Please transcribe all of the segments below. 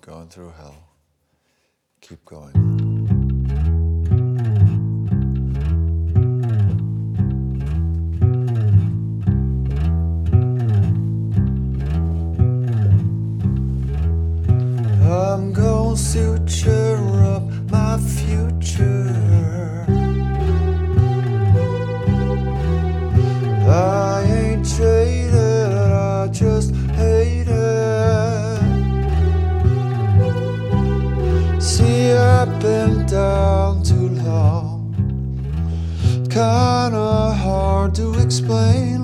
going through hell. Keep going. I'm gonna suture up my future. I ain't jaded, I just hate it. See, I've been down too long, kinda hard to explain.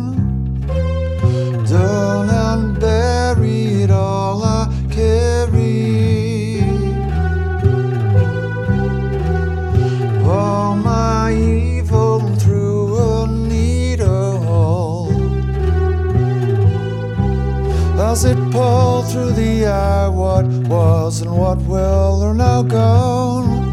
Done and buried all I carry. All my evil through a needle. As it pulled through the eye, what was and what will are now gone.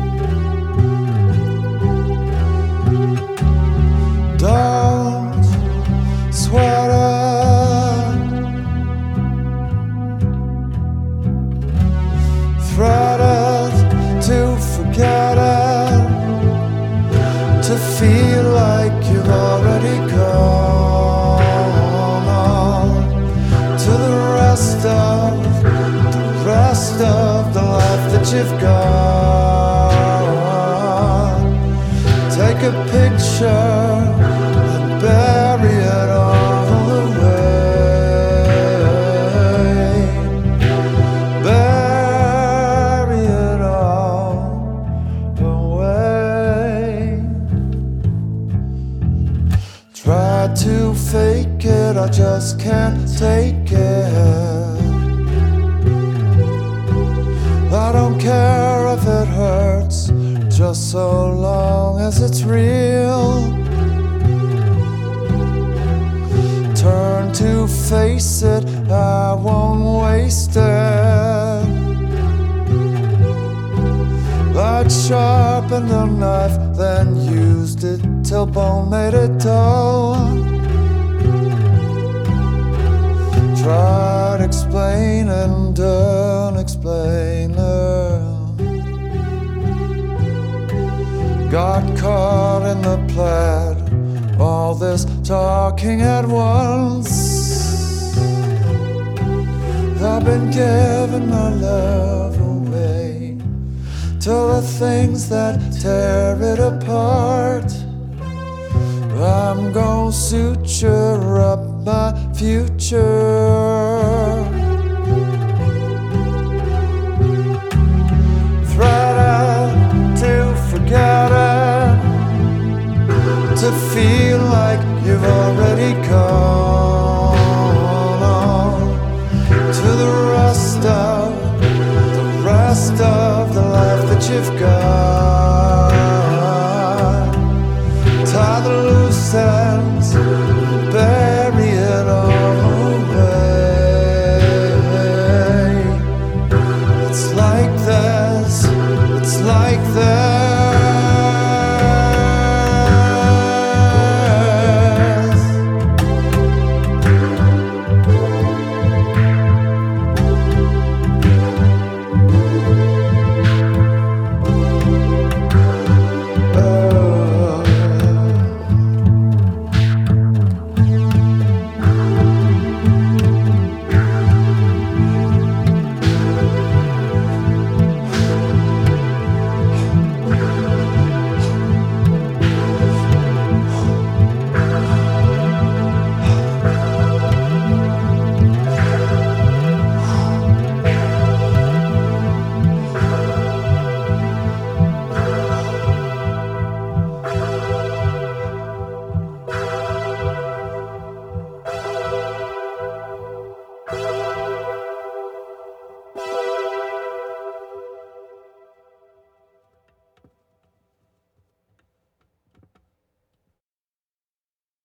Don't sweat it, thread it to forget it, to feel like you've already gone on to the rest of the life that you've got. Take a picture and bury it all away. Bury it all away. Try to fake it, I just can't take it. I don't care if it hurts, just so long as it's real. Turn to face it, I won't waste it. I'd sharpened a knife, then used it till bone made it dull. Tried explaining, done explaining. Got caught in the plaid, all this talking at once. I've been giving my love away to the things that tear it apart. I'm gonna suture up my future. Thread it to forget it, to feel like you've already gone on to the rest of the life that you've got.